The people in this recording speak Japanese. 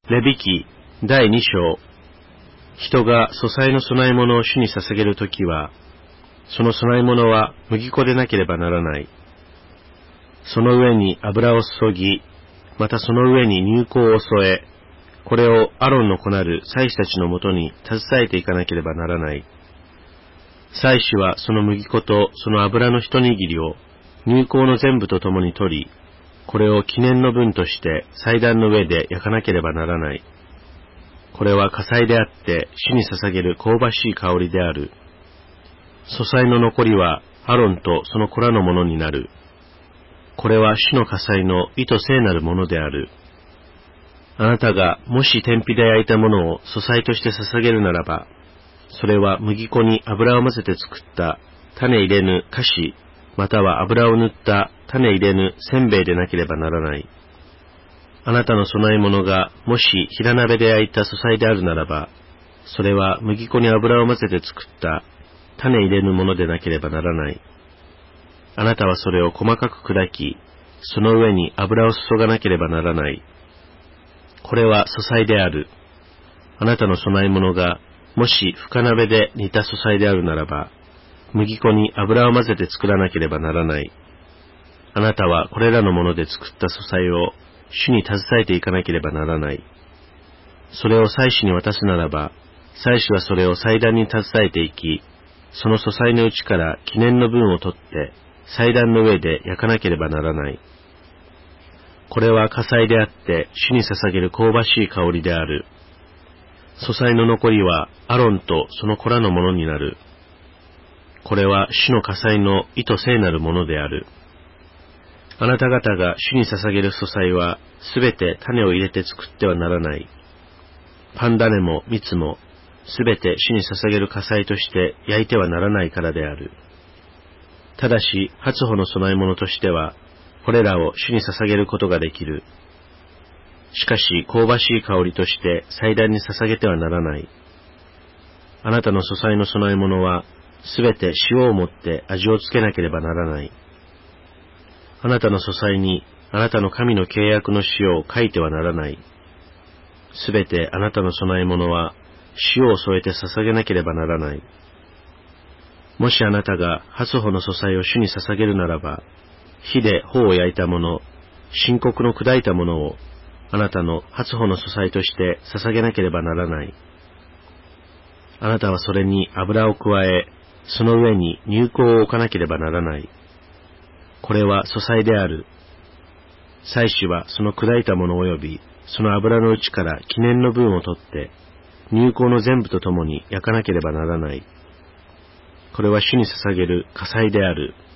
レビ記第2章。人が素祭の供え物を主に捧げるときは、その供え物は麦粉でなければならない。その上に油を注ぎ、またその上に乳香を添え、これをアロンの子なる祭司たちのもとに携えていかなければならない。祭司はその麦粉とその油の一握りを乳香の全部と共に取り、これを記念の分として祭壇の上で焼かなければならない。これは火祭であって主に捧げる香ばしい香りである。素祭の残りはアロンとその子らのものになる。これは主の火祭の意図聖なるものである。あなたがもし天日で焼いたものを素祭として捧げるならば、それは麦粉に油を混ぜて作った種入れぬ菓子、または油を塗った種入れぬせんべいでなければならない。あなたの供え物がもし平鍋で焼いた素祭であるならば、それは麦粉に油を混ぜて作った種入れぬものでなければならない。あなたはそれを細かく砕き、その上に油を注がなければならない。これは素祭である。あなたの供え物がもし深鍋で煮た素祭であるならば、麦粉に油を混ぜて作らなければならない。あなたはこれらのもので作った素祭を主に携えていかなければならない。それを祭司に渡すならば、祭司はそれを祭壇に携えていき、その素祭のうちから記念の分を取って祭壇の上で焼かなければならない。これは火祭であって主に捧げる香ばしい香りである。素祭の残りはアロンとその子らのものになる。これは主の火祭の意図聖なるものである。あなた方が主に捧げる素祭はすべて種を入れて作ってはならない。パン種も蜜もすべて主に捧げる火祭として焼いてはならないからである。ただし初穂の供え物としてはこれらを主に捧げることができる。しかし香ばしい香りとして祭壇に捧げてはならない。あなたの素祭の供え物はすべて塩をもって味をつけなければならない。あなたの素祭にあなたの神の契約の塩を書いてはならない。すべてあなたの供え物は塩を添えて捧げなければならない。もしあなたが初穂の素祭を主に捧げるならば、火で穂を焼いたもの、新穀の砕いたものをあなたの初穂の素祭として捧げなければならない。あなたはそれに油を加え、その上に乳香を置かなければならない。これは素祭である。祭司はその砕いたもの及びその油のうちから記念の分を取って乳香の全部とともに焼かなければならない。これは主に捧げる火祭である。